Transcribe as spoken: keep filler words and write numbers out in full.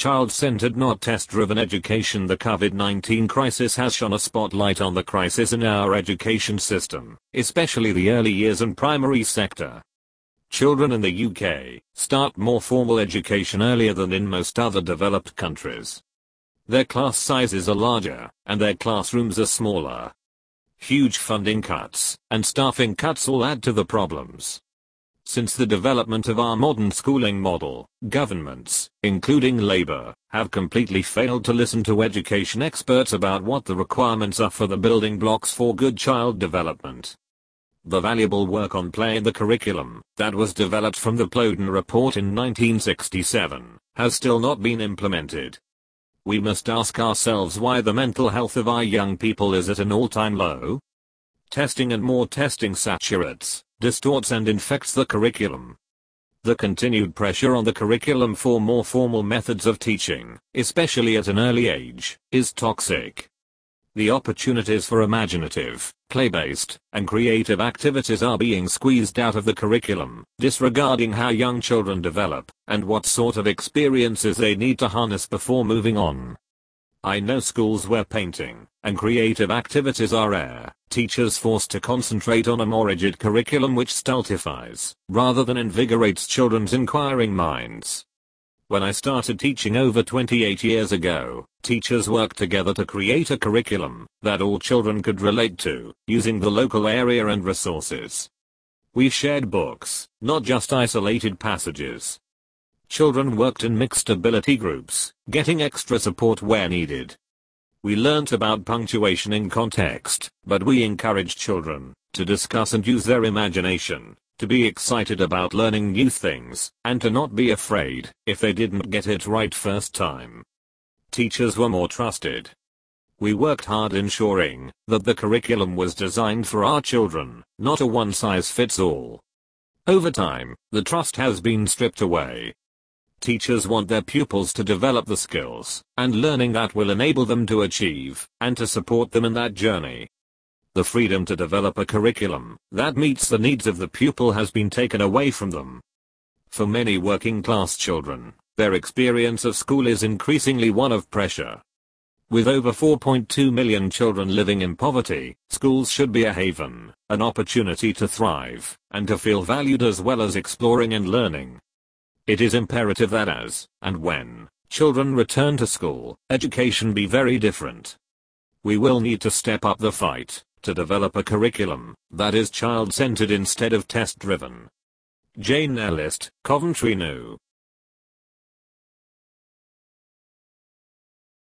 child-centered not test-driven education. The COVID nineteen crisis has shone a spotlight on the crisis in our education system, especially the early years and primary sector. Children in the U K start more formal education earlier than in most other developed countries. Their class sizes are larger, and their classrooms are smaller. Huge funding cuts and staffing cuts all add to the problems. Since the development of our modern schooling model, governments, including Labour, have completely failed to listen to education experts about what the requirements are for the building blocks for good child development. The valuable work on play in the curriculum, that was developed from the Plowden Report in nineteen sixty-seven, has still not been implemented. We must ask ourselves why the mental health of our young people is at an all-time low. Testing and more testing saturates, distorts and infects the curriculum. The continued pressure on the curriculum for more formal methods of teaching, especially at an early age, is toxic. The opportunities for imaginative, play-based, and creative activities are being squeezed out of the curriculum, disregarding how young children develop, and what sort of experiences they need to harness before moving on. I know schools where painting and creative activities are rare, teachers forced to concentrate on a more rigid curriculum which stultifies, rather than invigorates children's inquiring minds. When I started teaching over twenty-eight years ago, teachers worked together to create a curriculum that all children could relate to, using the local area and resources. We shared books, not just isolated passages. Children worked in mixed ability groups, getting extra support where needed. We learnt about punctuation in context, but we encouraged children to discuss and use their imagination, to be excited about learning new things, and to not be afraid if they didn't get it right first time. Teachers were more trusted. We worked hard ensuring that the curriculum was designed for our children, not a one-size-fits-all. Over time, the trust has been stripped away. Teachers want their pupils to develop the skills and learning that will enable them to achieve, and to support them in that journey. The freedom to develop a curriculum that meets the needs of the pupil has been taken away from them. For many working-class children, their experience of school is increasingly one of pressure. With over four point two million children living in poverty, schools should be a haven, an opportunity to thrive, and to feel valued as well as exploring and learning. It is imperative that as, and when, children return to school, education be very different. We will need to step up the fight to develop a curriculum that is child-centered instead of test-driven. Jane Ellist, Coventry New.